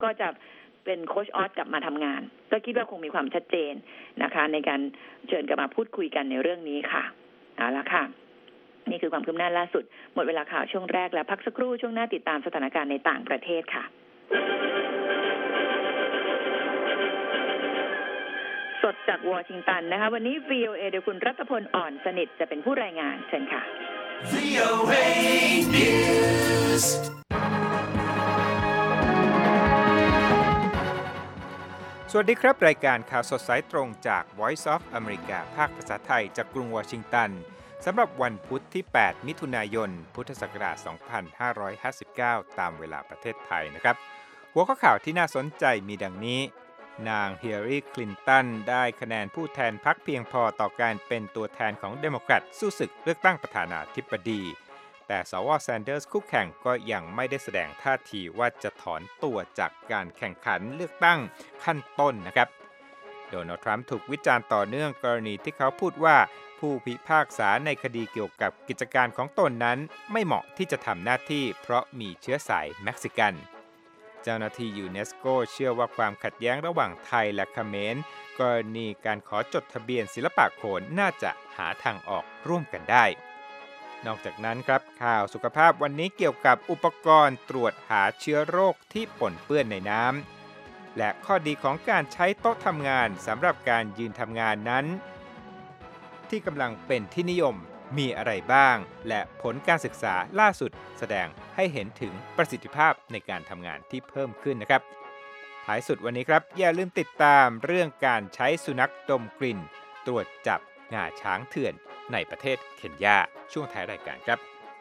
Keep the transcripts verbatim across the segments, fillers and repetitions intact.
ก็จะเป็นโค้ชออสกลับมาทำงานก็คิดว่าคงมีความชัดเจนนะคะในการเชิญกลับมาพูดคุยกันในเรื่องนี้ค่ะเอาละค่ะนี่คือความคืบหน้าล่าสุดหมดเวลาข่าวช่วงแรกแล้วพักสักครู่ช่วงหน้าติดตามสถานการณ์ในต่างประเทศค่ะสดจากวอชิงตันนะคะวันนี้ วี โอ เอ โดยคุณรัตพลอ่อนสนิทจะเป็นผู้รายงานเชิญค่ะ วี โอ เอ News สวัสดีครับรายการข่าวสดสายตรงจาก Voice of America ภาคภาษาไทยจากกรุงวอชิงตันสำหรับวันพุธที่แปดมิถุนายนพุทธศักราชสองพันห้าร้อยห้าสิบเก้าตามเวลาประเทศไทยนะครับหัวข้อข่าวที่น่าสนใจมีดังนี้นางฮิลลารีคลินตันได้คะแนนผู้แทนพรรคเพียงพอต่อการเป็นตัวแทนของเดโมแครตสู้ศึกเลือกตั้งประธานาธิบดีแต่สว.แซนเดอร์สคู่แข่งก็ยังไม่ได้แสดงท่าทีว่าจะถอนตัวจากการแข่งขันเลือกตั้งขั้นต้นนะครับโดนัลด์ทรัมป์ถูกวิจารณ์ต่อเนื่องกรณีที่เขาพูดว่าผู้พิพากษาในคดีเกี่ยวกับกิจการของตนนั้นไม่เหมาะที่จะทำหน้าที่เพราะมีเชื้อสายเม็กซิกันเจ้าหน้าที่ยูเนสโกเชื่อว่าความขัดแย้งระหว่างไทยและเขมรกรณีการขอจดทะเบียนศิลปะโขนน่าจะหาทางออกร่วมกันได้นอกจากนั้นครับข่าวสุขภาพวันนี้เกี่ยวกับอุปกรณ์ตรวจหาเชื้อโรคที่ปนเปื้อนในน้ำและข้อดีของการใช้โต๊ะทำงานสำหรับการยืนทำงานนั้นที่กำลังเป็นที่นิยมมีอะไรบ้างและผลการศึกษาล่าสุดแสดงให้เห็นถึงประสิทธิภาพในการทำงานที่เพิ่มขึ้นนะครับท้ายสุดวันนี้ครับอย่าลืมติดตามเรื่องการใช้สุนัขดมกลิ่นตรวจจับงาช้างเถื่อนในประเทศเคนยาช่วงท้ายรายการครับ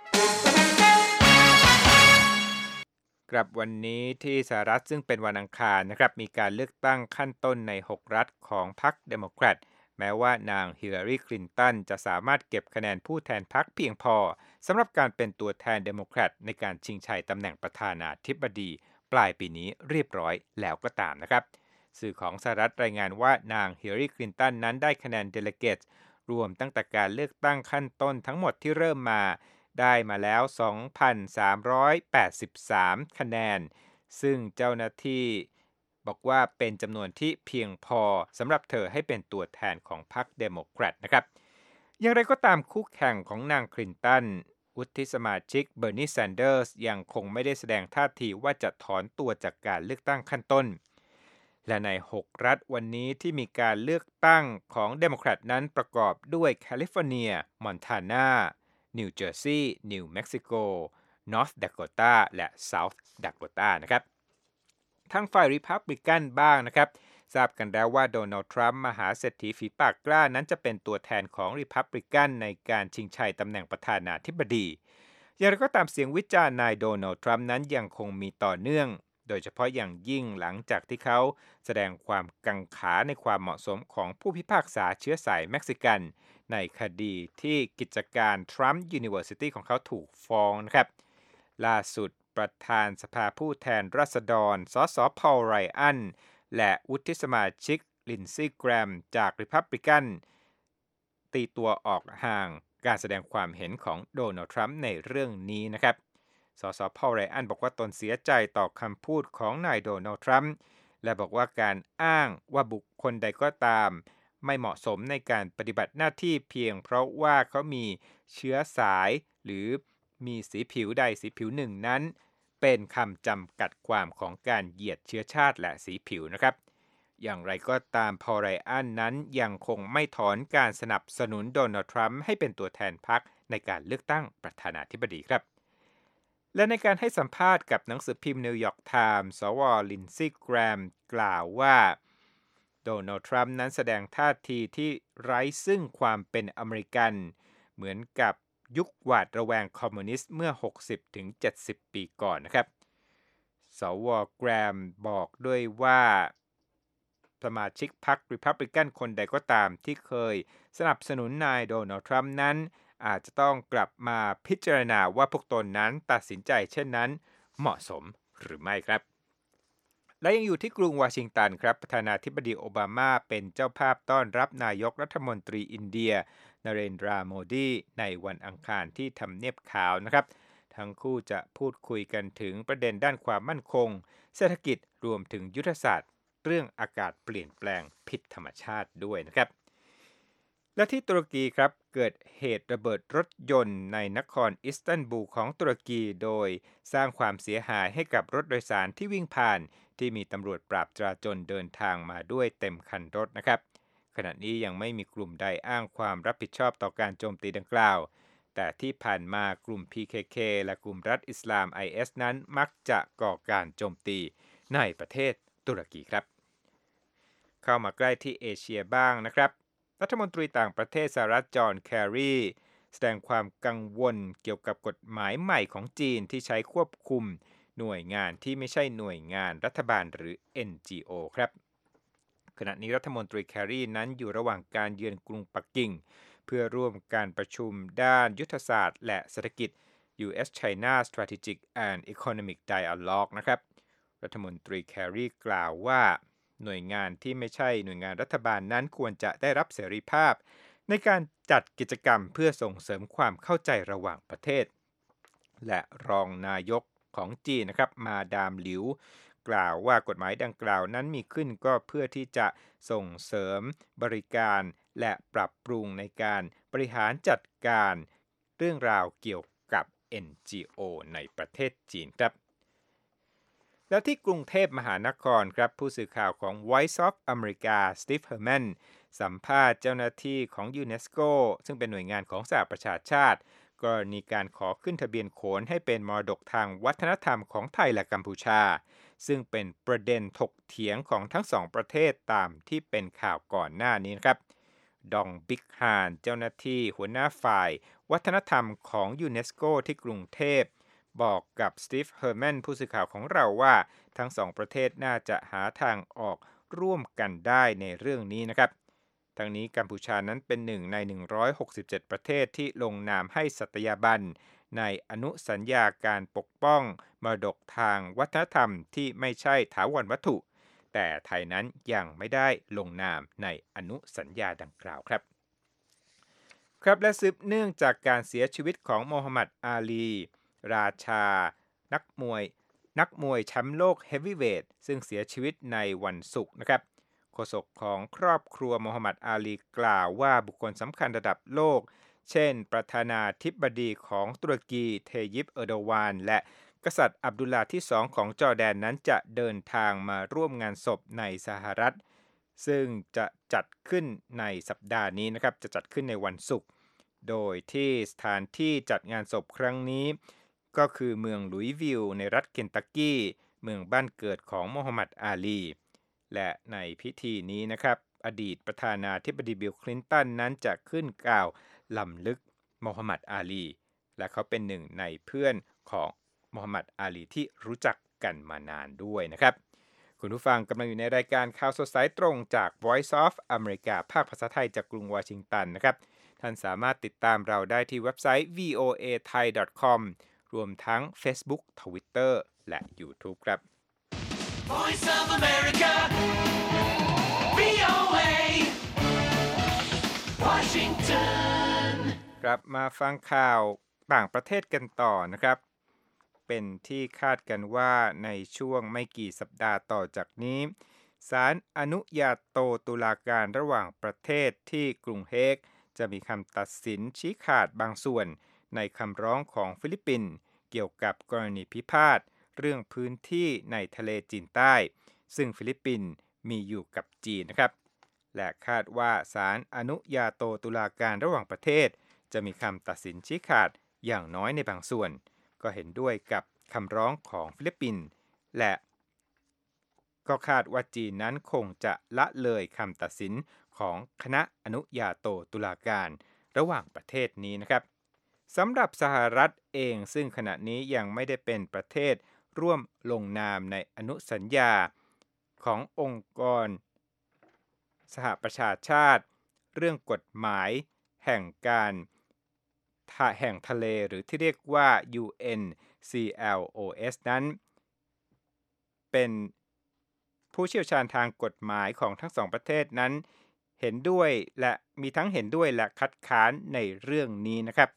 กลับวันนี้ที่สหรัฐซึ่งเป็นวันอังคารนะครับมีการเลือกตั้งขั้นต้นในหกรัฐของพรรคเดโมแครตแม้ว่านางฮิลลารีคลินตันจะสามารถเก็บคะแนนผู้แทนพรรคเพียงพอสำหรับการเป็นตัวแทนเดโมแครตในการชิงชัยตำแหน่งประธานาธิบดีปลายปีนี้เรียบร้อยแล้วก็ตามนะครับสื่อของสหรัฐรายงานว่านางฮิลลารีคลินตันนั้นได้คะแนนเดลิเกตรวมตั้งแต่การเลือกตั้งขั้นต้นทั้งหมดที่เริ่มมาได้มาแล้ว สองพันสามร้อยแปดสิบสาม คะแนนซึ่งเจ้าหน้าที่บอกว่าเป็นจำนวนที่เพียงพอสำหรับเธอให้เป็นตัวแทนของพรรคเดโมแครตนะครับอย่างไรก็ตามคู่แข่งของนางคลินตันวุฒิสมาชิกเบอร์นีแซนเดอร์สยังคงไม่ได้แสดงท่าทีว่าจะถอนตัวจากการเลือกตั้งขั้นต้นและในหกรัฐวันนี้ที่มีการเลือกตั้งของเดโมแครตนั้นประกอบด้วยแคลิฟอร์เนียมอนทานานิวเจอร์ซีย์นิวเม็กซิโกนอร์ทดาโกตาและเซาท์ดาโกตานะครับทางฝ่ายริพับลิกันบ้างนะครับทราบกันแล้วว่าโดนัลด์ทรัมป์มหาเศรษฐีฝีปากกล้านั้นจะเป็นตัวแทนของริพับลิกันในการชิงชัยตำแหน่งประธานาธิบดีอย่างไรก็ตามเสียงวิจารณ์นายโดนัลด์ทรัมป์นั้นยังคงมีต่อเนื่องโดยเฉพาะอย่างยิ่งหลังจากที่เขาแสดงความกังขาในความเหมาะสมของผู้พิพากษาเชื้อสายเม็กซิกันในคดีที่กิจการ Trump University ของเขาถูกฟ้องนะครับล่าสุดประธานสภาผู้แทนราษฎรสสพอลไรอันและวุฒิสมาชิกลินซี่แกรมจากริพับลิกันตีตัวออกห่างการแสดงความเห็นของโดนัลด์ทรัมป์ในเรื่องนี้นะครับสสพอลไรอันบอกว่าตนเสียใจต่อคำพูดของนายโดนัลด์ทรัมป์และบอกว่าการอ้างว่าบุคคลใดก็ตามไม่เหมาะสมในการปฏิบัติหน้าที่เพียงเพราะว่าเขามีเชื้อสายหรือมีสีผิวใดสีผิวหนึ่งนั้นเป็นคำจำกัดความของการเหยียดเชื้อชาติและสีผิวนะครับอย่างไรก็ตามพอลไรอันนั้นยังคงไม่ถอนการสนับสนุนโดนัลด์ทรัมป์ให้เป็นตัวแทนพรรคในการเลือกตั้งประธานาธิบดีครับและในการให้สัมภาษณ์กับหนังสือพิมพ์นิวยอร์กไทม์ สว.ลินซี่แกรมกล่าวว่าโดนัลด์ทรัมป์นั้นแสดงท่าทีที่ไร้ซึ่งความเป็นอเมริกันเหมือนกับยุคหวาดระแวงคอมมิวนิสต์เมื่อ หกสิบถึงเจ็ดสิบ ปีก่อนนะครับสว.แกรมบอกด้วยว่าสมาชิกพรรคริพับลิกันคนใดก็ตามที่เคยสนับสนุนนายโดนัลด์ทรัมป์นั้นอาจจะต้องกลับมาพิจารณาว่าพวกตนนั้นตัดสินใจเช่นนั้นเหมาะสมหรือไม่ครับและยังอยู่ที่กรุงวอชิงตันครับประธานาธิบดีโอบามาเป็นเจ้าภาพต้อนรับนายกรัฐมนตรีอินเดียนเรนดราโมดีในวันอังคารที่ทำเนียบขาวนะครับททั้งคู่จะพูดคุยกันถึงประเด็นด้านความมั่นคงเศรษฐกิจรวมถึงยุทธศาสตร์เรื่องอากาศเปลี่ยนแปลงผิดธรรมชาติด้วยนะครับและที่ตุรกีครับเกิดเหตุระเบิดรถยนต์ในนครอิสตันบูลของตุรกีโดยสร้างความเสียหายให้กับรถโดยสารที่วิ่งผ่านที่มีตำรวจปราบจราจรเดินทางมาด้วยเต็มคันรถนะครับขณะนี้ยังไม่มีกลุ่มใดอ้างความรับผิดชอบต่อการโจมตีดังกล่าวแต่ที่ผ่านมากลุ่ม พี เค เค และกลุ่มรัฐอิสลาม ไอ เอส นั้นมักจะก่อการโจมตีในประเทศตุรกีครับเข้ามาใกล้ที่เอเชียบ้างนะครับรัฐมนตรีต่างประเทศสหรัฐจอห์นแคร์รีแสดงความกังวลเกี่ยวกับกฎหมายใหม่ของจีนที่ใช้ควบคุมหน่วยงานที่ไม่ใช่หน่วยงานรัฐบาลหรือ เอ็น จี โอ ครับขณะนี้รัฐมนตรีแคร์รีนั้นอยู่ระหว่างการเยือนกรุงปักกิ่งเพื่อร่วมการประชุมด้านยุทธศาสตร์และเศรษฐกิจ ยู เอส China Strategic and Economic Dialogue นะครับรัฐมนตรีแคร์รีกล่าวว่าหน่วยงานที่ไม่ใช่หน่วยงานรัฐบาลนั้นควรจะได้รับเสรีภาพในการจัดกิจกรรมเพื่อส่งเสริมความเข้าใจระหว่างประเทศและรองนายกของจีนนะครับมาดามหลิวกล่าวว่ากฎหมายดังกล่าวนั้นมีขึ้นก็เพื่อที่จะส่งเสริมบริการและปรับปรุงในการบริหารจัดการเรื่องราวเกี่ยวกับ เอ็น จี โอ ในประเทศจีนครับแล้วที่กรุงเทพมหานครครับผู้สื่อข่าวของ Voice of America สตีฟ เฮอร์แมนสัมภาษณ์เจ้าหน้าที่ของยูเนสโกซึ่งเป็นหน่วยงานของสหประชาชาติกรณีการขอขึ้นทะเบียนโขนให้เป็นมรดกทางวัฒนธรรมของไทยและกัมพูชาซึ่งเป็นประเด็นถกเถียงของทั้งสองประเทศตามที่เป็นข่าวก่อนหน้านี้นะครับดองบิ๊กฮานเจ้าหน้าที่หัวหน้าฝ่ายวัฒนธรรมของยูเนสโกที่กรุงเทพบอกกับสตีฟ เฮอร์แมนผู้สื่อข่าวของเราว่าทั้งสองประเทศน่าจะหาทางออกร่วมกันได้ในเรื่องนี้นะครับทั้งนี้กัมพูชานั้นเป็นหนึ่งในหนึ่งร้อยหกสิบเจ็ดประเทศที่ลงนามให้สัตยาบันในอนุสัญญาการปกป้องมรดกทางวัฒนธรรมที่ไม่ใช่ถาวรวัตถุแต่ไทยนั้นยังไม่ได้ลงนามในอนุสัญญาดังกล่าวครับครับและสืบเนื่องจากการเสียชีวิตของโมฮัมหมัดอาลีราชานักมวยนักมวยแชมป์โลกเฮฟวีเวทซึ่งเสียชีวิตในวันศุกร์นะครับโฆษกของครอบครัวโมฮัมหมัดอาลีกล่าวว่าบุคคลสำคัญระดับโลกเช่นประธานาธิบดีของตุรกีเทยิป เออร์โดวานและกษัตริย์อับดุลลาห์ที่สองของจอร์แดนนั้นจะเดินทางมาร่วมงานศพในสหรัฐซึ่งจะจัดขึ้นในสัปดาห์นี้นะครับจะจัดขึ้นในวันศุกร์โดยที่สถานที่จัดงานศพครั้งนี้ก็คือเมืองลุยวิลในรัฐเคนตักกี้เมืองบ้านเกิดของโมฮัมหมัดอาลีและในพิธีนี้นะครับอดีตประธานาธิบดีบิลคลินตันนั้นจะขึ้นกล่าวล้ำลึกโมฮัมหมัดอาลีและเขาเป็นหนึ่งในเพื่อนของโมฮัมหมัดอาลีที่รู้จักกันมานานด้วยนะครับคุณผู้ฟังกำลังอยู่ในรายการข่าวสดสายตรงจาก Voice of America ภาคภาษาไทยจากกรุงวอชิงตันนะครับท่านสามารถติดตามเราได้ที่เว็บไซต์ วี โอ เอ ไทย ดอท คอม รวมทั้ง Facebook Twitter และ YouTube ครับ Voice of America วี โอ เอ Washington กลับมาฟังข่าวต่างประเทศกันต่อนะครับเป็นที่คาดกันว่าในช่วงไม่กี่สัปดาห์ต่อจากนี้ศาลอนุญาโตตุลาการระหว่างประเทศที่กรุงเฮกจะมีคำตัดสินชี้ขาดบางส่วนในคำร้องของฟิลิปปินส์เกี่ยวกับกรณีพิพาทเรื่องพื้นที่ในทะเลจีนใต้ซึ่งฟิลิปปินส์มีอยู่กับจีนนะครับและคาดว่าศาลอนุญาโตตุลาการระหว่างประเทศจะมีคำตัดสินชี้ขาดอย่างน้อยในบางส่วนก็เห็นด้วยกับคำร้องของฟิลิปปินส์และก็คาดว่าจีนนั้นคงจะละเลยคำตัดสินของคณะอนุญาโตตุลาการระหว่างประเทศนี้นะครับสำหรับสหรัฐเองซึ่งขณะนี้ยังไม่ได้เป็นประเทศร่วมลงนามในอนุสัญญาขององค์กรสหประชาชาติเรื่องกฎหมายแห่งการแห่งทะเลหรือที่เรียกว่า ยู เอ็น ซี แอล โอ เอส นั้นเป็นผู้เชี่ยวชาญทางกฎหมายของทั้งสองประเทศนั้นเห็นด้วยและมีทั้งเห็นด้วยและคัดค้านในเรื่องนี้นะครับ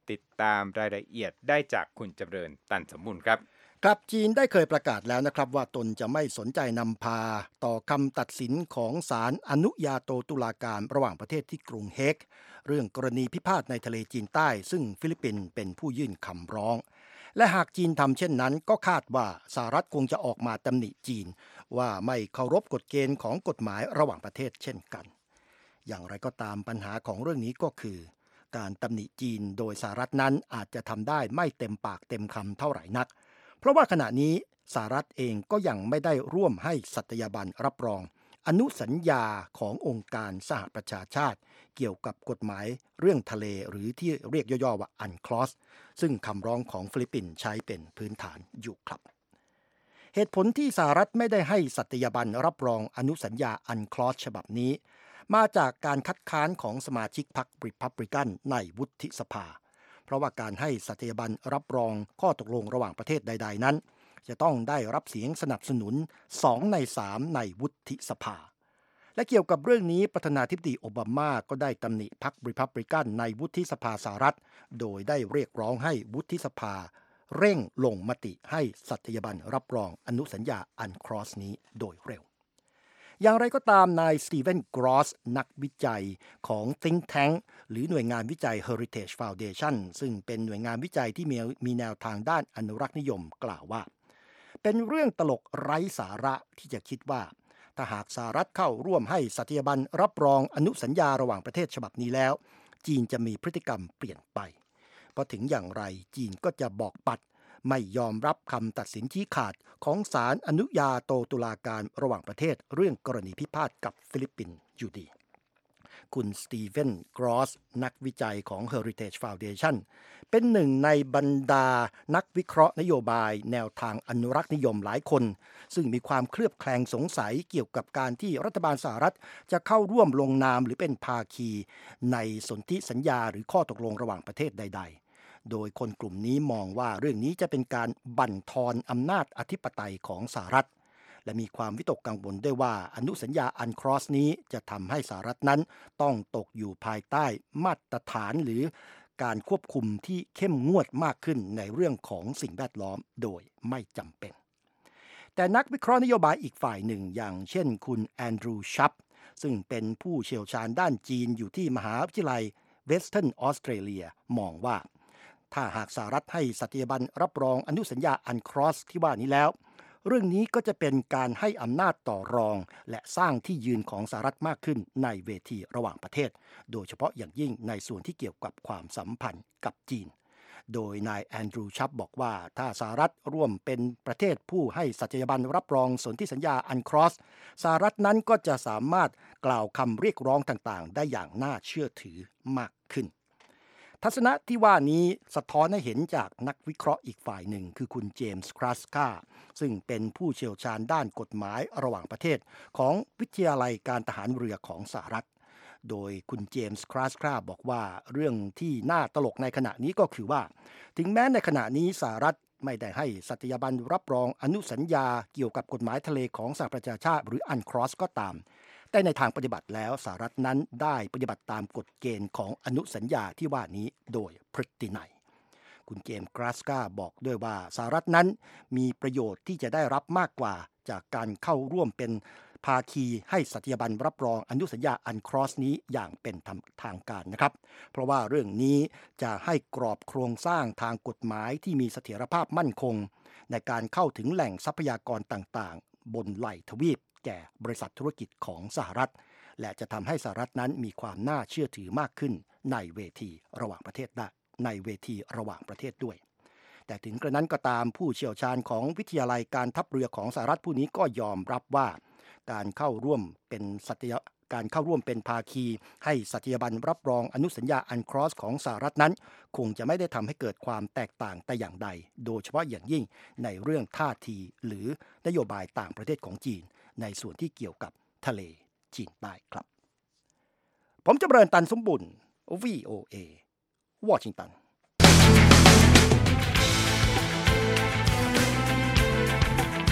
ติดตามรายละเอียดได้จากคุณจำเริญตันสมบูรณ์ครับครับจีนได้เคยประกาศแล้วนะครับว่าตนจะไม่สนใจนำพาต่อคำตัดสินของศาลอนุญาโตตุลาการระหว่างประเทศที่กรุงเฮกเรื่องกรณีพิพาทในทะเลจีนใต้ซึ่งฟิลิปปินส์เป็นผู้ยื่นคำร้องและหากจีนทำเช่นนั้นก็คาดว่าสหรัฐคงจะออกมาตำหนิจีนว่าไม่เคารพกฎเกณฑ์ของกฎหมายระหว่างประเทศเช่นกันอย่างไรก็ตามปัญหาของเรื่องนี้ก็คือการตำหนิจีนโดยสหรัฐนั้นอาจจะทำได้ไม่เต็มปากเต็มคำเท่าไหร่นักเพราะว่าขณะนี้สหรัฐเองก็ยังไม่ได้ร่วมให้สัตยาบันรับรองอนุสัญญาขององค์การสหประชาชาติเกี่ยวกับกฎหมายเรื่องทะเลหรือที่เรียกย่อๆว่า อันคลอส ซึ่งคำร้องของฟิลิปปินส์ใช้เป็นพื้นฐานอยู่ครับเหตุผลที่สหรัฐไม่ได้ให้สัตยาบันรับรองอนุสัญญา อันคลอส ฉบับนี้มาจากการคัดค้านของสมาชิกพรรครีพับลิกันในวุฒิสภาเพราะว่าการให้สัตยาบันรับรองข้อตกลงระหว่างประเทศใดๆนั้นจะต้องได้รับเสียงสนับสนุนสองในสามในวุฒิสภาและเกี่ยวกับเรื่องนี้ประธานาธิบดีโอบามาก็ได้ตำหนิพรรครีพับลิกันในวุฒิสภาสหรัฐโดยได้เรียกร้องให้วุฒิสภาเร่งลงมติให้สัตยาบันรับรองอนุสัญญา อันคลอส นี้โดยเร็วอย่างไรก็ตามนายสตีเวนกรอสนักวิจัยของ Think Tank หรือหน่วยงานวิจัย Heritage Foundation ซึ่งเป็นหน่วยงานวิจัยที่มีมีแนวทางด้านอนุรักษ์นิยมกล่าวว่าเป็นเรื่องตลกไร้สาระที่จะคิดว่าถ้าหากสหรัฐเข้าร่วมให้สัตยาบันรับรองอนุสัญญาระหว่างประเทศฉบับนี้แล้วจีนจะมีพฤติกรรมเปลี่ยนไปเพราะถึงอย่างไรจีนก็จะบอกปัดไม่ยอมรับคำตัดสินชี้ขาดของศาลอนุญาโตตุลาการระหว่างประเทศเรื่องกรณีพิพาทกับฟิลิปปินส์อยู่ดีคุณสตีเวนกรอสนักวิจัยของ Heritage Foundation เป็นหนึ่งในบรรดานักวิเคราะห์นโยบายแนวทางอนุรักษ์นิยมหลายคนซึ่งมีความเคลือบแคลงสงสัยเกี่ยวกับการที่รัฐบาลสหรัฐจะเข้าร่วมลงนามหรือเป็นภาคีในสนธิสัญญาหรือข้อตกลงระหว่างประเทศใดๆโดยคนกลุ่มนี้มองว่าเรื่องนี้จะเป็นการบั่นทอนอำนาจอธิปไตยของสหรัฐและมีความวิตกกังวลด้วยว่าอนุสัญญา อันคลอส นี้จะทำให้สหรัฐนั้นต้องตกอยู่ภายใต้มาตรฐานหรือการควบคุมที่เข้มงวดมากขึ้นในเรื่องของสิ่งแวดล้อมโดยไม่จำเป็นแต่นักวิเคราะห์นโยบายอีกฝ่ายหนึ่งอย่างเช่นคุณแอนดรูว์ชัปซึ่งเป็นผู้เชี่ยวชาญด้านจีนอยู่ที่มหาวิทยาลัยเวสเทิร์นออสเตรเลียมองว่าถ้าหากสหรัฐให้สัตยาบันรับรองอนุสัญญา อันคลอส ที่ว่านี้แล้วเรื่องนี้ก็จะเป็นการให้อำนาจต่อรองและสร้างที่ยืนของสหรัฐมากขึ้นในเวทีระหว่างประเทศโดยเฉพาะอย่างยิ่งในส่วนที่เกี่ยวกับความสัมพันธ์กับจีนโดยนายแอนดรูว์ชัปบอกว่าถ้าสหรัฐร่วมเป็นประเทศผู้ให้สัตยาบันรับรองสนธิสัญญา อันคลอส สหรัฐนั้นก็จะสามารถกล่าวคำเรียกร้องต่างๆได้อย่างน่าเชื่อถือมากขึ้นทัศนะที่ว่านี้สะท้อนให้เห็นจากนักวิเคราะห์อีกฝ่ายหนึ่งคือคุณเจมส์คราสกาซึ่งเป็นผู้เชี่ยวชาญด้านกฎหมายระหว่างประเทศของวิทยาลัยการทหารเรือของสหรัฐโดยคุณเจมส์คราสกาบอกว่าเรื่องที่น่าตลกในขณะนี้ก็คือว่าถึงแม้ในขณะนี้สหรัฐไม่ได้ให้สัตยาบันรับรองอนุสัญญาเกี่ยวกับกฎหมายทะเลของสหประชาชาติหรือ อันคลอส ก็ตามแต่ในทางปฏิบัติแล้วสหรัฐนั้นได้ปฏิบัติตามกฎเกณฑ์ของอนุสัญญาที่ว่านี้โดยพฤตินัยคุณเจมส์ กราสกาบอกด้วยว่าสหรัฐนั้นมีประโยชน์ที่จะได้รับมากกว่าจากการเข้าร่วมเป็นภาคีให้สัตยาบันรับรองอนุสัญญา อันคลอส นี้อย่างเป็นทางการนะครับเพราะว่าเรื่องนี้จะให้กรอบโครงสร้างทางกฎหมายที่มีเสถียรภาพมั่นคงในการเข้าถึงแหล่งทรัพยากรต่างๆบนไหล่ทวีปแก่บริษัทธุรกิจของสหรัฐและจะทำให้สหรัฐนั้นมีความน่าเชื่อถือมากขึ้นในเวทีระหว่างประเทศได้ในเวทีระหว่างประเทศด้วยแต่ถึงกระนั้นก็ตามผู้เชี่ยวชาญของวิทยาลัยการทัพเรือของสหรัฐผู้นี้ก็ยอมรับว่าการเข้าร่วมเป็นสัตยาการเข้าร่วมเป็นภาคีให้สัตยาบันรับรองอนุสัญญา อันคลอส ของสหรัฐนั้นคงจะไม่ได้ทำให้เกิดความแตกต่างแต่อย่างใดโดยเฉพาะอย่างยิ่งในเรื่องท่าทีหรือนโยบายต่างประเทศของจีนในส่วนที่เกี่ยวกับทะเลจีนใต้ครับผมจำเริญตันสมบุญ วี โอ เอ วอชิงตัน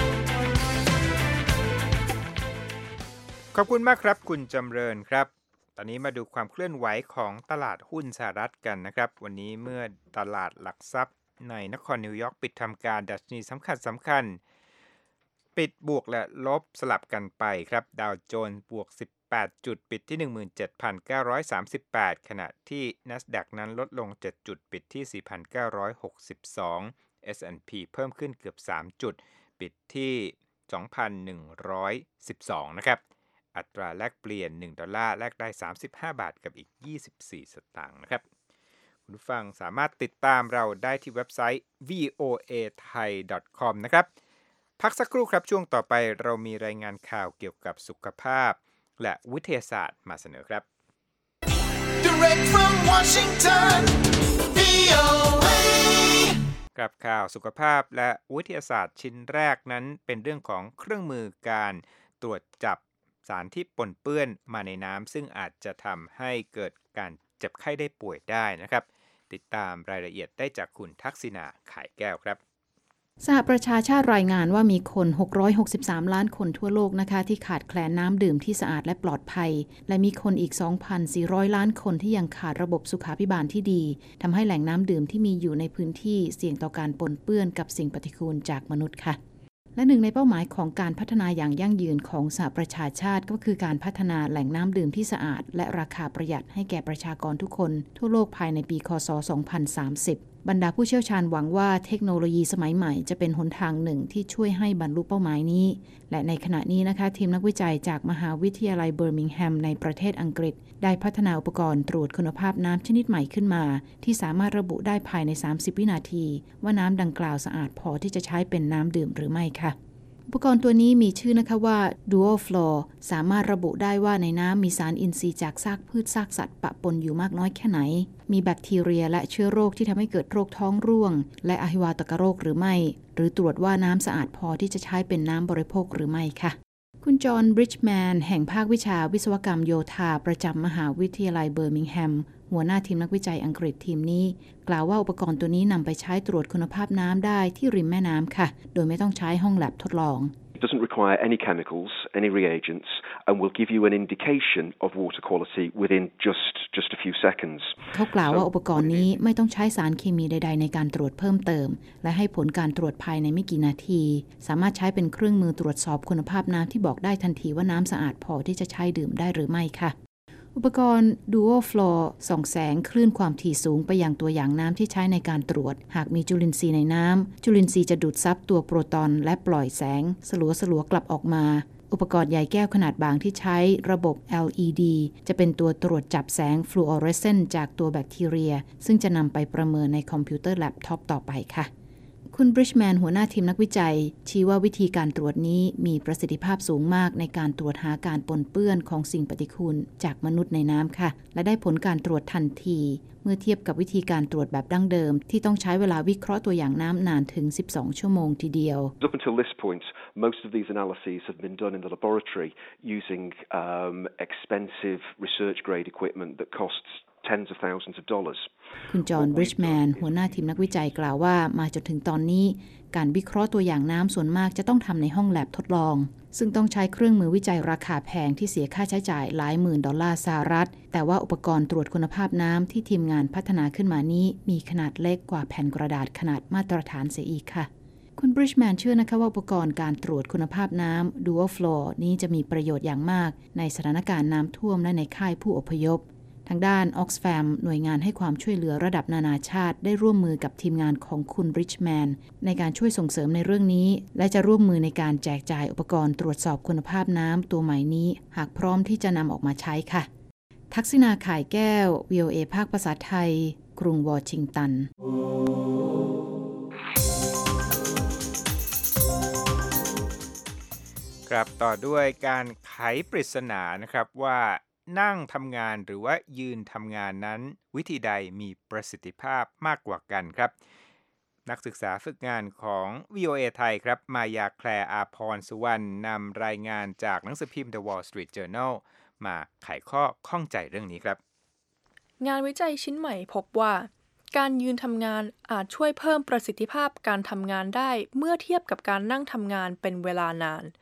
ขอบคุณมากครับคุณจำเริญครับตอนนี้มาดูความเคลื่อนไหวของตลาดหุ้นสหรัฐกันนะครับวันนี้เมื่อตลาดหลักทรัพย์ในนครนิวยอร์กปิดทำการดัชนีสำคัญสำคัญปิดบวกและลบสลับกันไปครับดาวโจนส์บวกสิบแปดจุดปิดที่ หนึ่งหมื่นเจ็ดพันเก้าร้อยสามสิบแปด ขณะที่ NASDAQ นั้นลดลงเจ็ดจุดปิดที่ สี่พันเก้าร้อยหกสิบสอง เอส แอนด์ พี เพิ่มขึ้นเกือบสามจุดปิดที่ สองพันหนึ่งร้อยสิบสอง นะครับอัตราแลกเปลี่ยนหนึ่งดอลลาร์แลกได้สามสิบห้าบาทกับอีกยี่สิบสี่สตางค์นะครับคุณผู้ฟังสามารถติดตามเราได้ที่เว็บไซต์ วี โอ เอ ไทย ดอท คอม นะครับพักสักครู่ครับช่วงต่อไปเรามีรายงานข่าวเกี่ยวกับสุขภาพและวิทยาศาสตร์มาเสนอครับ Direct from Washington วี โอ เอกับข่าวสุขภาพและวิทยาศาสตร์ชิ้นแรกนั้นเป็นเรื่องของเครื่องมือการตรวจจับสารที่ปนเปื้อนมาในน้ำซึ่งอาจจะทำให้เกิดการเจ็บไข้ได้ป่วยได้นะครับติดตามรายละเอียดได้จากคุณทักษิณาขายแก้วครับสหประชาชาติรายงานว่ามีคนหกร้อยหกสิบสามล้านคนทั่วโลกนะคะที่ขาดแคลนน้ำดื่มที่สะอาดและปลอดภัยและมีคนอีก สองพันสี่ร้อยล้านคนที่ยังขาดระบบสุขาภิบาลที่ดีทำให้แหล่งน้ำดื่มที่มีอยู่ในพื้นที่เสี่ยงต่อการปนเปื้อนกับสิ่งปฏิกูลจากมนุษย์ค่ะและหนึ่งในเป้าหมายของการพัฒนาอย่างยั่งยืนของสหประชาชาติก็คือการพัฒนาแหล่งน้ำดื่มที่สะอาดและราคาประหยัดให้แก่ประชากรทุกคนทั่วโลกภายในปีค.ศ. สองพันสามสิบบรรดาผู้เชี่ยวชาญหวังว่าเทคโนโลยีสมัยใหม่จะเป็นหนทางหนึ่งที่ช่วยให้บรรลุเป้าหมายนี้และในขณะนี้นะคะทีมนักวิจัยจากมหาวิทยาลัยเบอร์มิงแฮมในประเทศอังกฤษได้พัฒนาอุปกรณ์ตรวจคุณภาพน้ำชนิดใหม่ขึ้นมาที่สามารถระบุได้ภายในสามสิบวินาทีว่าน้ำดังกล่าวสะอาดพอที่จะใช้เป็นน้ำดื่มหรือไม่ค่ะอุปกรณ์ตัวนี้มีชื่อนะคะว่า Dual Flow สามารถระบุได้ว่าในน้ำมีสารอินทรีย์จากซากพืชซากสัตว์ปะปนอยู่มากน้อยแค่ไหนมีแบคทีเรียและเชื้อโรคที่ทำให้เกิดโรคท้องร่วงและอหิวาตกโรคหรือไม่หรือตรวจว่าน้ำสะอาดพอที่จะใช้เป็นน้ำบริโภคหรือไม่ค่ะคุณจอห์น บริดจ์แมนแห่งภาควิชาวิศวกรรมโยธาประจำมหาวิทยาลัยเบอร์มิงแฮมหัวหน้าทีมนักวิจัยอังกฤษทีมนี้กล่าวว่าอุปกรณ์ตัวนี้นำไปใช้ตรวจคุณภาพน้ำได้ที่ริมแม่น้ำค่ะโดยไม่ต้องใช้ห้องแลบทดลอง It doesn't require any chemicals, any reagents, and will give you an indication of water quality within just just a few seconds. เขากล่าวว่าอุปกรณ์นี้ไม่ต้องใช้สารเคมีใดๆในการตรวจเพิ่มเติมและให้ผลการตรวจภายในไม่กี่นาทีสามารถใช้เป็นเครื่องมือตรวจสอบคุณภาพน้ำที่บอกได้ทันทีว่าน้ำสะอาดพอที่จะใช้ดื่มได้หรือไม่ค่ะอุปกรณ์ Dual Flow ส่องแสงคลื่นความถี่สูงไปยังตัวอย่างน้ำที่ใช้ในการตรวจหากมีจุลินทรีย์ในน้ำจุลินทรีย์จะดูดซับตัวโปรตอนและปล่อยแสงสลัวๆกลับออกมาอุปกรณ์ใยแก้วขนาดบางที่ใช้ระบบ แอล อี ดี จะเป็นตัวตรวจจับแสงฟลูออเรสเซนต์จากตัวแบคทีเรียซึ่งจะนำไปประเมินในคอมพิวเตอร์แล็ปท็อปต่อไปค่ะคุณบริดจ์แมนหัวหน้าทีมนักวิจัยชี้ว่าวิธีการตรวจนี้มีประสิทธิภาพสูงมากในการตรวจหาการปนเปื้อนของสิ่งปฏิกูลจากมนุษย์ในน้ำค่ะและได้ผลการตรวจทันทีเมื่อเทียบกับวิธีการตรวจแบบดั้งเดิมที่ต้องใช้เวลาวิเคราะห์ตัวอย่างน้ำนานถึงสิบสองชั่วโมงทีเดียว Up until this point, most of these analyses have been done in the laboratory using um, expensive research-grade equipment that costs tens of thousands of dollars. คุณจอห์น บริดจ์แมนหัวหน้าทีมนักวิจัยกล่าวว่ามาจนถึงตอนนี้การวิเคราะห์ตัวอย่างน้ำส่วนมากจะต้องทำในห้องแลบทดลองซึ่งต้องใช้เครื่องมือวิจัยราคาแพงที่เสียค่าใช้จ่ายหลายหมื่นดอลลาร์สหรัฐแต่ว่าอุปกรณ์ตรวจคุณภาพน้ำที่ทีมงานพัฒนาขึ้นมานี้มีขนาดเล็กกว่าแผ่นกระดาษขนาดมาตรฐานเสียอีกค่ะคุณบริดจ์แมนเชื่อนะคะว่าอุปกรณ์การตรวจคุณภาพน้ำ Dual Flow นี้จะมีประโยชน์อย่างมากในสถานการณ์น้ำท่วมและในค่ายผู้อพยพทางด้าน Oxfam หน่วยงานให้ความช่วยเหลือระดับนานาชาติได้ร่วมมือกับทีมงานของคุณบริดจ์แมนในการช่วยส่งเสริมในเรื่องนี้และจะร่วมมือในการแจกจ่ายอุปกรณ์ตรวจสอบคุณภาพน้ำตัวใหม่นี้หากพร้อมที่จะนำออกมาใช้ค่ะทักษิณาข่ายแก้ว วี โอ เอ ภาคภาษาไทยกรุงวอชิงตันครับต่อด้วยการไขปริศนานะครับว่านั่งทำงานหรือว่ายืนทำงานนั้นวิธีใดมีประสิทธิภาพมากกว่ากันครับนักศึกษาฝึกงานของ วี โอ เอ ไทยครับมายาแคลร์อาภรณ์สุวรรณนำรายงานจากหนังสือพิมพ์ The Wall Street Journal มาไขข้อข้องใจเรื่องนี้ครับงานวิจัยชิ้นใหม่พบว่าการยืนทำงานอาจช่วยเพิ่มประสิทธิภาพการทำงานได้เมื่อเทียบกับการนั่งทำงานเป็นเวลานาน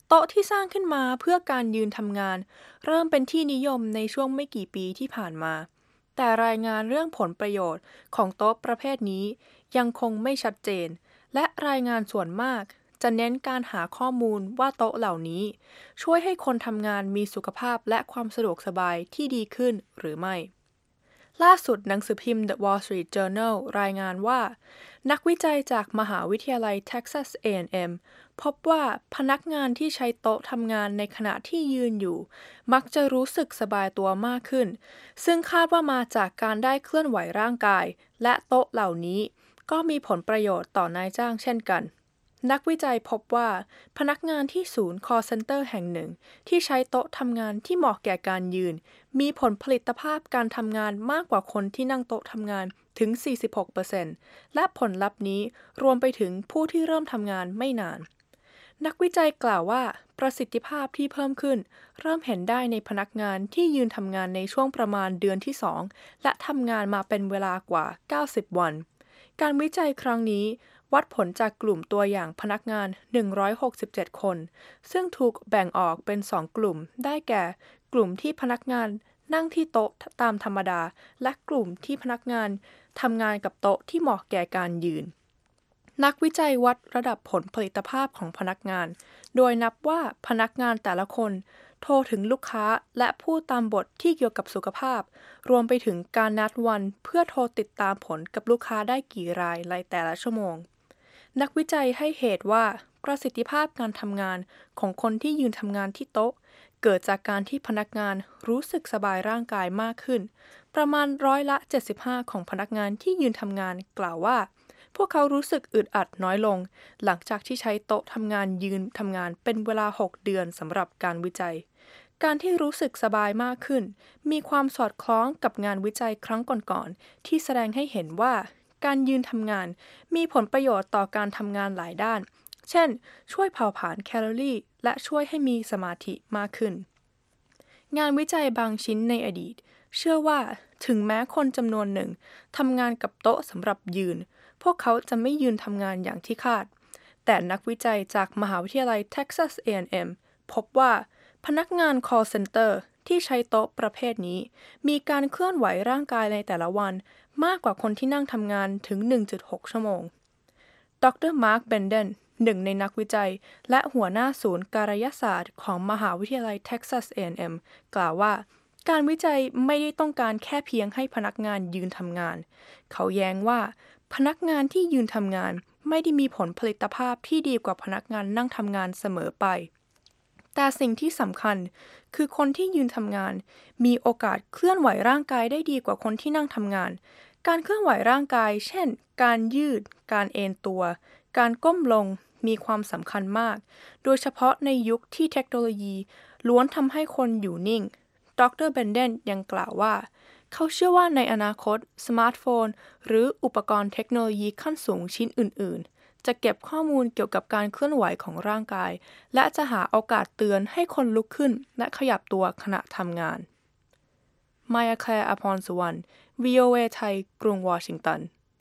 โต๊ะที่สร้างขึ้นมาเพื่อการยืนทำงานเริ่มเป็นที่นิยมในช่วงไม่กี่ปีที่ผ่านมาแต่รายงานเรื่องผลประโยชน์ของโต๊ะประเภทนี้ยังคงไม่ชัดเจนและรายงานส่วนมากจะเน้นการหาข้อมูลว่าโต๊ะเหล่านี้ช่วยให้คนทำงานมีสุขภาพและความสะดวกสบายที่ดีขึ้นหรือไม่ล่าสุดหนังสือพิมพ์ The Wall Street Journal รายงานว่านักวิจัยจากมหาวิทยาลัย Texas เอ แอนด์ เอ็ม พบว่าพนักงานที่ใช้โต๊ะทำงานในขณะที่ยืนอยู่มักจะรู้สึกสบายตัวมากขึ้นซึ่งคาดว่ามาจากการได้เคลื่อนไหวร่างกายและโต๊ะเหล่านี้ก็มีผลประโยชน์ต่อนายจ้างเช่นกันนักวิจัยพบว่าพนักงานที่ศูนย์ call center แห่งหนึ่งที่ใช้โต๊ะทำงานที่เหมาะแก่การยืนมีผลผลิตภาพการทำงานมากกว่าคนที่นั่งโต๊ะทำงานถึง สี่สิบหกเปอร์เซ็นต์ และผลลัพธ์นี้รวมไปถึงผู้ที่เริ่มทำงานไม่นานนักวิจัยกล่าวว่าประสิทธิภาพที่เพิ่มขึ้นเริ่มเห็นได้ในพนักงานที่ยืนทำงานในช่วงประมาณเดือนที่สองและทำงานมาเป็นเวลากว่าเก้าสิบวันการวิจัยครั้งนี้วัดผลจากกลุ่มตัวอย่างพนักงานหนึ่งร้อยหกสิบเจ็ดคนซึ่งถูกแบ่งออกเป็นสองกลุ่มได้แก่กลุ่มที่พนักงานนั่งที่โต๊ะตามธรรมดาและกลุ่มที่พนักงานทำงานกับโต๊ะที่เหมาะแก่การยืนนักวิจัยวัดระดับผลผลิตภาพของพนักงานโดยนับว่าพนักงานแต่ละคนโทรถึงลูกค้าและพูดตามบทที่เกี่ยวกับสุขภาพรวมไปถึงการนัดวันเพื่อโทรติดตามผลกับลูกค้าได้กี่รายในแต่ละชั่วโมงนักวิจัยให้เหตุว่าประสิทธิภาพการทำงานของคนที่ยืนทำงานที่โต๊ะเกิดจากการที่พนักงานรู้สึกสบายร่างกายมากขึ้นประมาณร้อยละเจ็ดสิบห้าของพนักงานที่ยืนทำงานกล่าวว่าพวกเขารู้สึกอึดอัดน้อยลงหลังจากที่ใช้โต๊ะทำงานยืนทำงานเป็นเวลาหกเดือนสำหรับการวิจัยการที่รู้สึกสบายมากขึ้นมีความสอดคล้องกับงานวิจัยครั้งก่อนๆที่แสดงให้เห็นว่าการยืนทำงานมีผลประโยชน์ต่อการทำงานหลายด้านเช่นช่วยเผาผลาญแคลอรี่และช่วยให้มีสมาธิมากขึ้นงานวิจัยบางชิ้นในอดีตเชื่อว่าถึงแม้คนจำนวนหนึ่งทำงานกับโต๊ะสำหรับยืนพวกเขาจะไม่ยืนทำงานอย่างที่คาดแต่นักวิจัยจากมหาวิทยาลัย Texas เอ แอนด์ เอ็ม พบว่าพนักงาน call center ที่ใช้โต๊ะประเภทนี้มีการเคลื่อนไหวร่างกายในแต่ละวันมากกว่าคนที่นั่งทำงานถึง หนึ่งจุดหก ชั่วโมงดร. มาร์ค เบนเดนหนึ่งในนักวิจัยและหัวหน้าศูนย์การยศาสตร์ของมหาวิทยาลัย Texas เอ แอนด์ เอ็ม กล่าวว่าการวิจัยไม่ได้ต้องการแค่เพียงให้พนักงานยืนทำงานเขาแย้งว่าพนักงานที่ยืนทำงานไม่ได้มีผลผลิตภาพที่ดีกว่าพนักงานนั่งทำงานเสมอไปแต่สิ่งที่สำคัญคือคนที่ยืนทำงานมีโอกาสเคลื่อนไหวร่างกายได้ดีกว่าคนที่นั่งทำงานการเคลื่อนไหวร่างกายเช่นการยืดการเอนตัวการก้มลงมีความสำคัญมากโดยเฉพาะในยุคที่เทคโนโลยีล้วนทำให้คนอยู่นิ่งดร. เบนเดนยังกล่าวว่าเขาเชื่อว่าในอนาคตสมาร์ทโฟนหรืออุปกรณ์เทคโนโลยีขั้นสูงชิ้นอื่นๆจะเก็บข้อมูลเกี่ยวกับการเคลื่อนไหวของร่างกายและจะหาโอกาสเตือนให้คนลุกขึ้นและขยับตัวขณะทำงานมายาแคลร์ อภรณ์สุวรรณ วี โอ เอ ไทยกรุงวอชิงตัน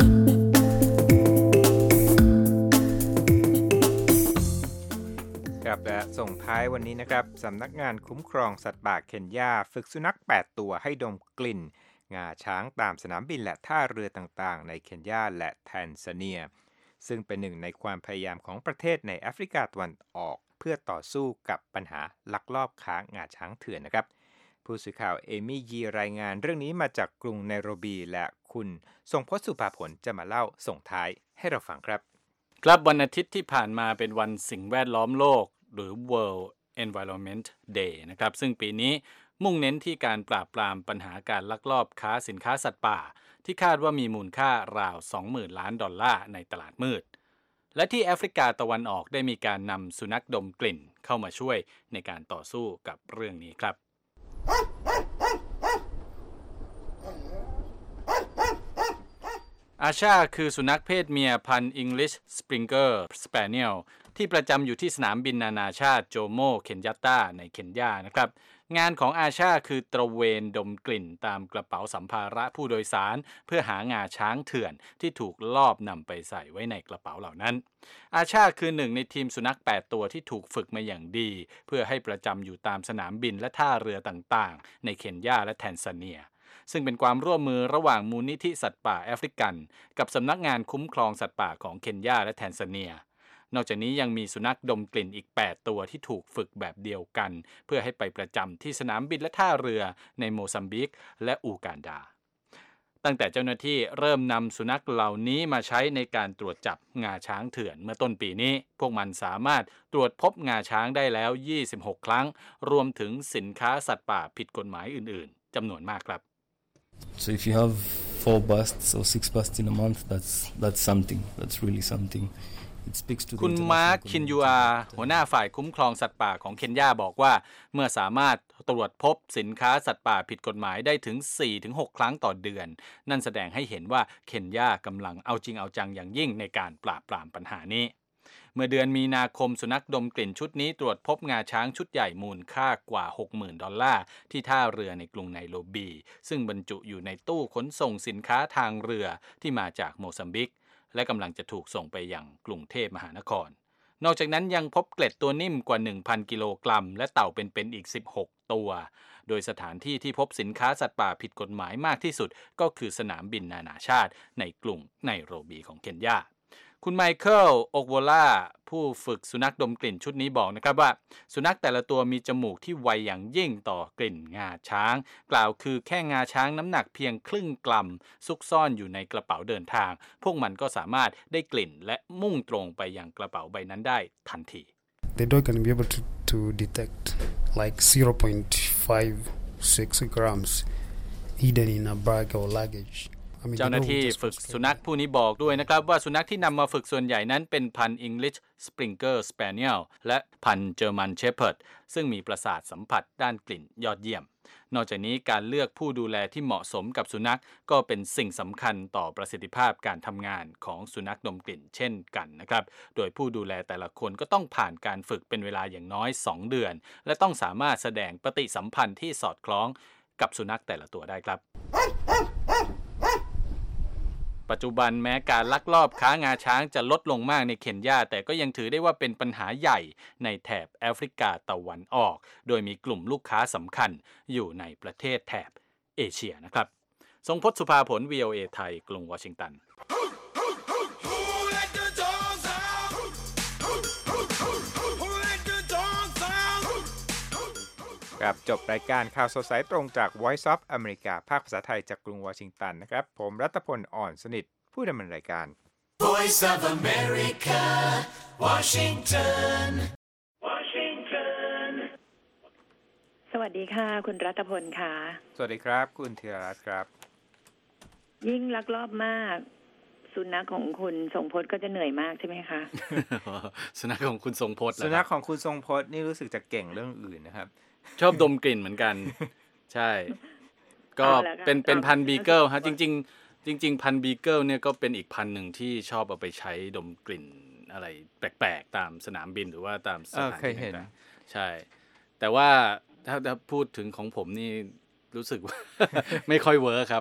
ครับและส่งท้ายวันนี้นะครับสำนักงานคุ้มครองสัตว์ป่าเคนยาฝึกสุนัขแปดตัวให้ดมกลิ่นงาช้างตามสนามบินและท่าเรือต่างๆในเคนยาและแทนซาเนียซึ่งเป็นหนึ่งในความพยายามของประเทศในแอฟริกาตะวันออกเพื่อต่อสู้กับปัญหาลักลอบค้างาช้างเถื่อนนะครับผู้สื่อข่าวเอมี่ยีรายงานเรื่องนี้มาจากกรุงไนโรบีและคุณทรงพจน์สุภาผลจะมาเล่าส่งท้ายให้เราฟังครับครับวันอาทิตย์ที่ผ่านมาเป็นวันสิ่งแวดล้อมโลกหรือ World Environment Day นะครับซึ่งปีนี้มุ่งเน้นที่การปราบปรามปัญหาการลักลอบค้าสินค้าสัตว์ป่าที่คาดว่ามีมูลค่าราว สองหมื่น ล้านดอลลาร์ในตลาดมืดและที่แอฟริกาตะวันออกได้มีการนำสุนัขดมกลิ่นเข้ามาช่วยในการต่อสู้กับเรื่องนี้ครับอาชาคือสุนัขเพศเมียพันธุ์ English Springer Spaniel ที่ประจำอยู่ที่สนามบินนานาชาติโจโมเคนยัตตาในเคนยานะครับงานของอาชาคือตระเวนดมกลิ่นตามกระเป๋าสัมภาระผู้โดยสารเพื่อหางาช้างเถื่อนที่ถูกลอบนำไปใส่ไว้ในกระเป๋าเหล่านั้นอาชาคือหนึ่งในทีมสุนัขแปดตัวที่ถูกฝึกมาอย่างดีเพื่อให้ประจำอยู่ตามสนามบินและท่าเรือต่างๆในเคนยาและแทนซาเนียซึ่งเป็นความร่วมมือระหว่างมูลนิธิสัตว์ป่าแอฟริกันกับสำนักงานคุ้มครองสัตว์ป่าของเคนยาและแทนซาเนียนอกจากนี้ยังมีสุนัขดมกลิ่นอีกแปดตัวที่ถูกฝึกแบบเดียวกันเพื่อให้ไปประจำที่สนามบินและท่าเรือในโมซัมบิกและอูกันดาตั้งแต่เจ้าหน้าที่เริ่มนำสุนัขเหล่านี้มาใช้ในการตรวจจับงาช้างเถื่อนเมื่อต้นปีนี้พวกมันสามารถตรวจพบงาช้างได้แล้วยี่สิบหกครั้งรวมถึงสินค้าสัตว์ป่าผิดกฎหมายอื่นๆจำนวนมากครับ So if you have four busts or six busts in a month, that's that's something. That's really something. It speaks to คุณมาร์ค คินยูอาหัวหน้าฝ่ายคุ้มครองสัตว์ป่าของเคนยาบอกว่าเมื่อสามารถตรวจพบสินค้าสัตว์ป่าผิดกฎหมายได้ถึง สี่ถึงหก ครั้งต่อเดือนนั่นแสดงให้เห็นว่าเคนยากำลังเอาจริงเอาจังอย่างยิ่งในการปราบปรามปัญหานี้เมื่อเดือนมีนาคมสุนัขดมกลิ่นชุดนี้ตรวจพบงาช้างชุดใหญ่มูลค่ากว่า หกหมื่น ดอลลาร์ที่ท่าเรือในกรุงไนโรบีซึ่งบรรจุอยู่ในตู้ขนส่งสินค้าทางเรือที่มาจากโมซัมบิกและกำลังจะถูกส่งไปยังกรุงเทพมหานครนอกจากนั้นยังพบเกล็ดตัวนิ่มกว่า หนึ่งพัน กิโลกรัมและเต่าเป็นๆอีกสิบหกตัวโดยสถานที่ที่พบสินค้าสัตว์ป่าผิดกฎหมายมากที่สุดก็คือสนามบินนานาชาติในกรุงไนโรบีของเคนยาคุณไมเคิล โอกโวล่าผู้ฝึกสุนัขดมกลิ่นชุดนี้บอกนะครับว่าสุนัขแต่ละตัวมีจมูกที่ไวอย่างยิ่งต่อกลิ่นงาช้างกล่าวคือแค่งาช้างน้ำหนักเพียงครึ่งกรัมซุกซ่อนอยู่ในกระเป๋าเดินทางพวกมันก็สามารถได้กลิ่นและมุ่งตรงไปยังกระเป๋าใบนั้นได้ทันที The dog can be able to, to detect like zero point five six grams hidden in a bag or luggage เจ้าหน้าที่ฝึกสุนัขผู้นี้บอกด้วยนะครับว่าสุนัขที่นำมาฝึกส่วนใหญ่นั้นเป็นพันธุ์ English Springer Spaniel และพันธุ์ German Shepherd ซึ่งมีประสาทสัมผัสด้านกลิ่นยอดเยี่ยมนอกจากนี้การเลือกผู้ดูแลที่เหมาะสมกับสุนัขก็เป็นสิ่งสำคัญต่อประสิทธิภาพการทำงานของสุนัขดมกลิ่นเช่นกันนะครับโดยผู้ดูแลแต่ละคนก็ต้องผ่านการฝึกเป็นเวลาอย่างน้อยสองเดือนและต้องสามารถแสดงปฏิสัมพันธ์ที่สอดคล้องกับสุนัขแต่ละตัวได้ครับปัจจุบันแม้การลักลอบค้างาช้างจะลดลงมากในเคนยาแต่ก็ยังถือได้ว่าเป็นปัญหาใหญ่ในแถบแอฟริกาตะวันออกโดยมีกลุ่มลูกค้าสำคัญอยู่ในประเทศแถบเอเชียนะครับทรงพจน์สุภาผล วี โอ เอ ไทยกรุงวอชิงตันครับจบรายการข่าวสดสายตรงจาก Voice of America ภาคภาษาไทยจากกรุงวอชิงตันนะครับผมรัตพลอ่อนสนิทผู้ดำเนินรายการ Voice of America Washington Washington สวัสดีค่ะคุณรัตพลค่ะสวัสดีครับคุณธีรรัตน์ครับยิ่งลักลอบมากสุนัขของคุณทรงพจน์ก็จะเหนื่อยมากใช่ไหมคะสุนัขของคุณทรงพจน์สุนัขของคุณทรงพจน์นี่รู้สึกจะเก่งเรื่องอื่นนะครับชอบดมกลิ่นเหมือนกันใช่ก็เป็นเป็นพันธุ์บีเกิลฮะจริงๆจริงๆพันธุ์บีเกิลเนี่ยก็เป็นอีกพันธุ์หนึ่งที่ชอบเอาไปใช้ดมกลิ่นอะไรแปลกๆตามสนามบินหรือว่าตามสถานที่ต่างๆใช่แต่ว่าถ้าถ้าพูดถึงของผมนี่รู้สึกว่าไม่ค่อยเวิร์คครับ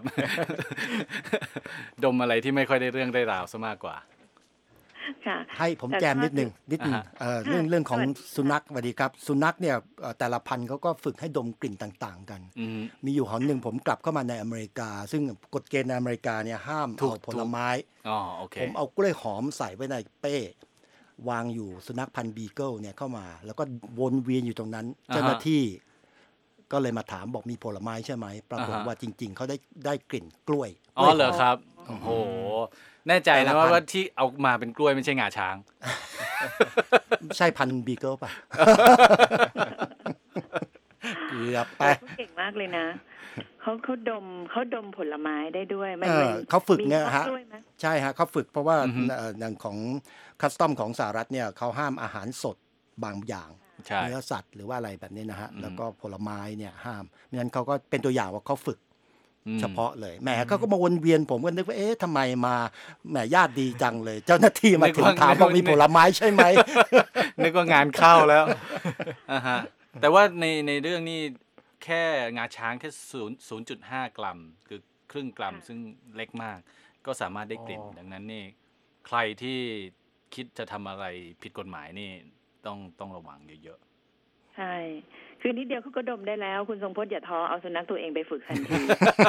ดมอะไรที่ไม่ค่อยได้เรื่องได้ราวซะมากกว่าให้ผมแจมนิดนึงนิดนึงเรื่องเรื่องของสุนัขสวัสดีครับสุนัขเนี่ยแต่ละพันธุ์เขาก็ฝึกให้ดมกลิ่นต่างๆกันมีอยู่หนหนึ่งผมกลับเข้ามาในอเมริกาซึ่งกฎเกณฑ์ในอเมริกาเนี่ยห้ามเอาผลไม้ผมเอากล้วยหอมใส่ไว้ในเป้วางอยู่สุนัขพันธุ์บีเกิลเนี่ยเข้ามาแล้วก็วนเวียนอยู่ตรงนั้นเจ้าหน้าที่ก็เลยมาถามบอกมีผลไม้ใช่ไหมปรากฏว่าจริงๆเขาได้ได้กลิ่นกล้วยอ๋อเหรอครับโอ้โหแน่ใจนะว่าที่เอามาเป็นกล้วยไม่ใช่งาช้างใช่พันธุ์บีเกิลป่ะเกือบไปเก่งมากเลยนะเขาเขาดมเขาดมผลไม้ได้ด้วยไม่เขาฝึกเนี่ยฮะใช่ฮะเขาฝึกเพราะว่าอย่างของคัสตอมของสหรัฐเนี่ยเขาห้ามอาหารสดบางอย่างเนื้อสัตว์หรือว่าอะไรแบบนี้นะฮะแล้วก็ผลไม้เนี่ยห้ามไม่งั้นเขาก็เป็นตัวอย่างว่าเขาฝึกเฉพาะเลยแหมเขาก็มาวนเวียนผมก็นึกว่าเอ๊ะทำไมมาแหมญาติดีจังเลย เจ้าหน้าที่มาถึงถามว่ามีผลไม้ใช่ไหมนึกว่างานเข้าแล้วอ่าฮะแต่ว่าในในเรื่องนี้แค่งาช้างแค่ศูนย์จุดห้ากรัมคือครึ่งกรัมซึ่งเล็กมากก็สามารถได้กลิ่นดังนั้นนี่ใครที่คิดจะทำอะไรผิดกฎหมายนี่ต้องต้องระวังเยอะๆใช่คือนิดเดียวเขาก็ดมได้แล้วคุณทรงพจน์อย่าท้อเอาสุนัขตัวเองไปฝึกทันที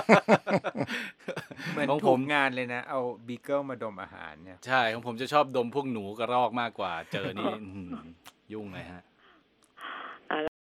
เหมือนถูกงานเลยนะเอาบีเกิลมาดมอาหารเนี่ยใช่ของผมจะชอบดมพวกหนูกระรอกมากกว่าเจอนี่ยุ่งเลยฮะ